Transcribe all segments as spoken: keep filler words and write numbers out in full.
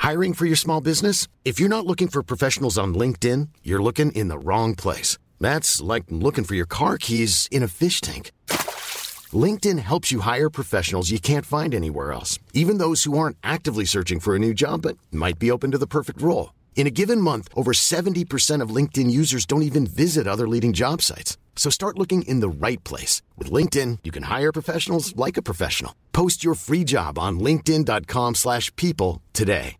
Hiring for your small business? If you're not looking for professionals on LinkedIn, you're looking in the wrong place. That's like looking for your car keys in a fish tank. LinkedIn helps you hire professionals you can't find anywhere else, even those who aren't actively searching for a new job but might be open to the perfect role. In a given month, over seventy percent of LinkedIn users don't even visit other leading job sites. So start looking in the right place. With LinkedIn, you can hire professionals like a professional. Post your free job on linkedin.com slash people today.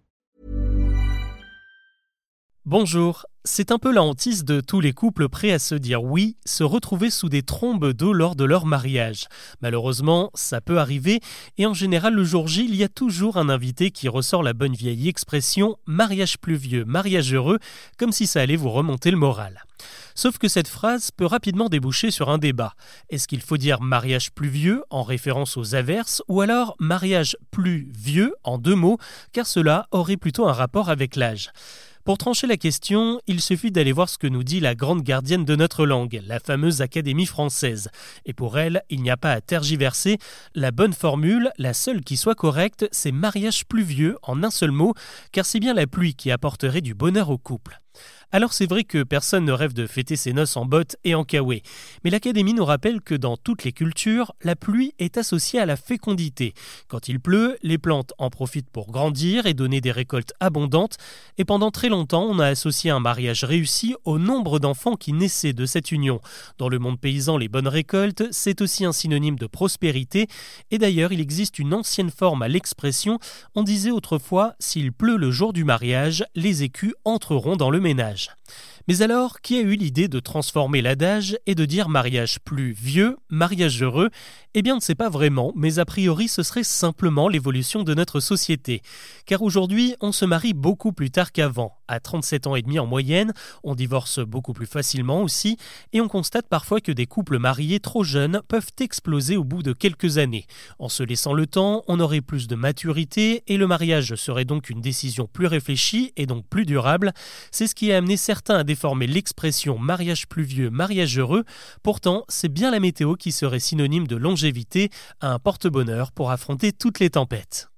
Bonjour, c'est un peu la hantise de tous les couples prêts à se dire oui, se retrouver sous des trombes d'eau lors de leur mariage. Malheureusement, ça peut arriver et en général le jour J, il y a toujours un invité qui ressort la bonne vieille expression « mariage pluvieux, mariage heureux », comme si ça allait vous remonter le moral. Sauf que cette phrase peut rapidement déboucher sur un débat. Est-ce qu'il faut dire mariage pluvieux en référence aux averses ou alors mariage plus vieux en deux mots, car cela aurait plutôt un rapport avec l'âge ? Pour trancher la question, il suffit d'aller voir ce que nous dit la grande gardienne de notre langue, la fameuse Académie française. Et pour elle, il n'y a pas à tergiverser. La bonne formule, la seule qui soit correcte, c'est mariage pluvieux en un seul mot, car c'est bien la pluie qui apporterait du bonheur au couple. Alors c'est vrai que personne ne rêve de fêter ses noces en bottes et en kawaii, mais l'Académie nous rappelle que dans toutes les cultures, la pluie est associée à la fécondité. Quand il pleut, les plantes en profitent pour grandir et donner des récoltes abondantes, et pendant très longtemps, on a associé un mariage réussi au nombre d'enfants qui naissaient de cette union. Dans le monde paysan, les bonnes récoltes, c'est aussi un synonyme de prospérité, et d'ailleurs, il existe une ancienne forme à l'expression, on disait autrefois, s'il pleut le jour du mariage, les écus entreront dans le ménage. Mais alors, qui a eu l'idée de transformer l'adage et de dire mariage plus vieux, mariage heureux ? Eh bien, on ne sait pas vraiment, mais a priori, ce serait simplement l'évolution de notre société. Car aujourd'hui, on se marie beaucoup plus tard qu'avant. À trente-sept ans et demi en moyenne, on divorce beaucoup plus facilement aussi, et on constate parfois que des couples mariés trop jeunes peuvent exploser au bout de quelques années. En se laissant le temps, on aurait plus de maturité, et le mariage serait donc une décision plus réfléchie et donc plus durable. C'est ce qui a amené certains à déformer l'expression mariage pluvieux, mariage heureux. Pourtant, c'est bien la météo qui serait synonyme de longévité, un porte-bonheur pour affronter toutes les tempêtes.